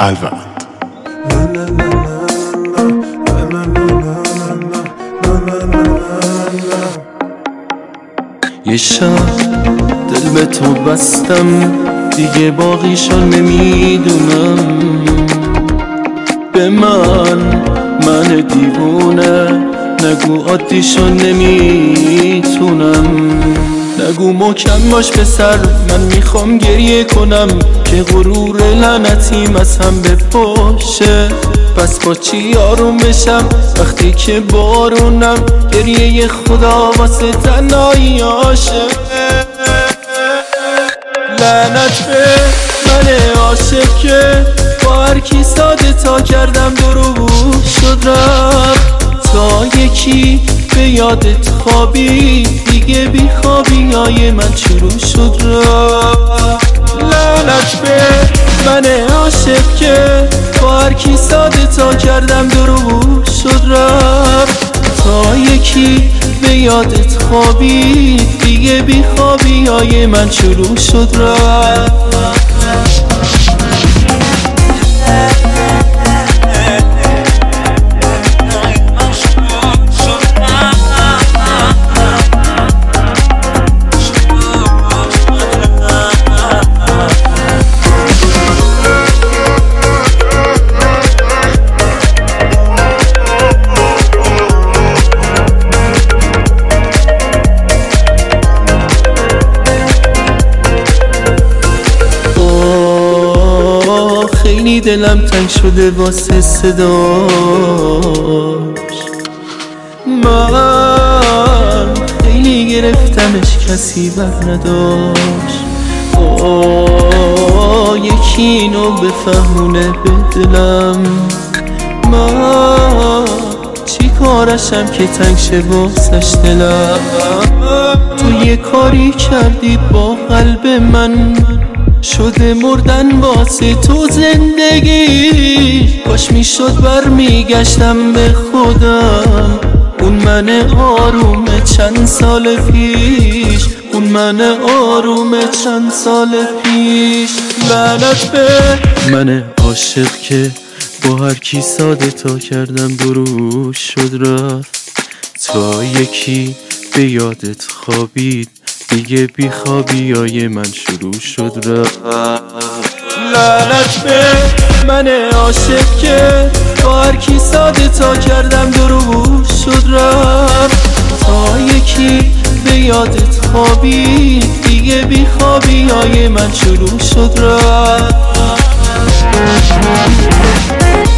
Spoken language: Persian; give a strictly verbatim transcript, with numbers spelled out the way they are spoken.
الوند. یه شب دل به تو بستم، دیگه باقیشو نمیدونم. به من من دیوونه نگو عادیشو نمیتونم. نگو محکم باش پسر، من میخوام گریه کنم که غرور لعنتیم از هم بپاشه. پس با چی آروم بشم وقتی که بارونم گریه خدا واسه تنهاییاشه. لعنت به من عاشق که با هر کی ساده تا کردم درو شد رفت. تا یکی به یادت خوابی دیگه بی خوابی های من شروع شد رفت. لعنت به من عاشق که با هر کی ساده تا کردم درو شد رفت. تا یکی به یادت خوابی دیگه بی خوابی های من شروع شد رفت. خیلی دلم تنگ شده واسه صداش، من خیلی گرفتمش کسی بر نداشت. آه یکی اینو بفهمونه به دلم، من چی کارشم که تنگ شه واسش دلم. تو یه کاری کردی با قلب من شده مردن واسه تو زندگی. کاش میشد بر میگشتم به خودم، اون من آروم چند سال پیش، اون من آروم چند سال پیش. لعنت به من عاشق که با هر کی ساده تا کردم درو شد رفت. تا یکی به یادت خوابید دیگه بی خوابی های من شروع شد رفت. لعنت به من عاشق که با هر کی ساده تا کردم درو شد رفت. تا یکی به یادت خوابی دیگه بی خوابی های من شروع شد رفت.